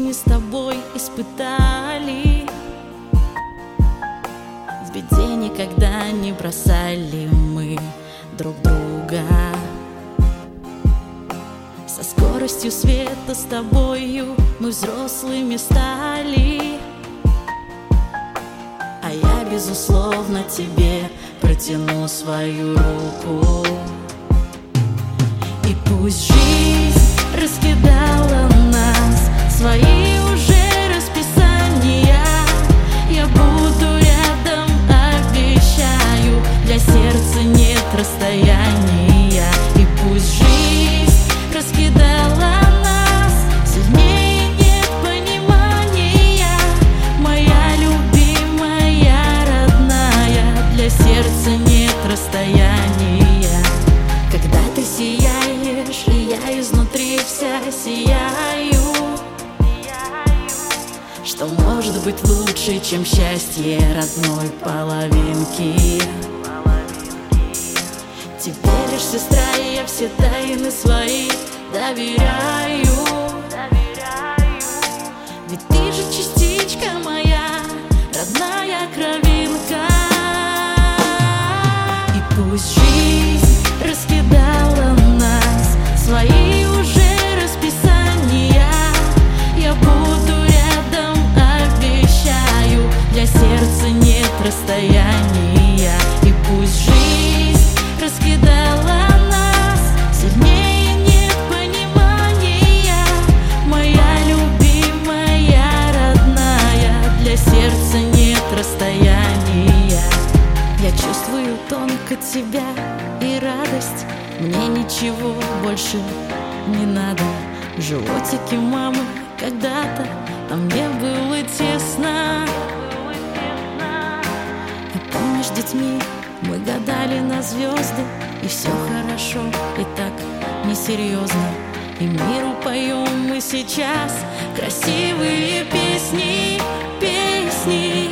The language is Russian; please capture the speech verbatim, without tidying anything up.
жизни с тобой испытали. В беде никогда не бросали мы друг друга. Со скоростью света с тобою мы взрослыми стали. А я, безусловно, тебе протяну свою руку. И пусть жизнь раскидала нас, свои уже расписания, я буду рядом, обещаю, для сердца нет расстояния. И пусть жизнь раскидала нас, сильнее нет понимания, моя любимая, родная, для сердца нет расстояния. Когда ты сияешь, и я изнутри вся сияю, что может быть лучше, чем счастье родной половинки? Тебе лишь сестра, и я все тайны свои доверяю. Ведь ты же частичка моя, родная кровинка. И пусть жизнь раскидала нас, свои уже расписания, я буду рядом, обещаю, для сердца нет расстояния. И пусть жизнь раскидала нас, сильнее нет понимания, моя любимая, родная, для сердца нет расстояния. Я чувствую тонко тебя и радость, мне ничего больше не надо. В животике мамы когда-то, а мне было тесно. И помнишь, детьми мы гадали на звезды, и все хорошо, и так несерьезно. И миру поем мы сейчас красивые песни, песни.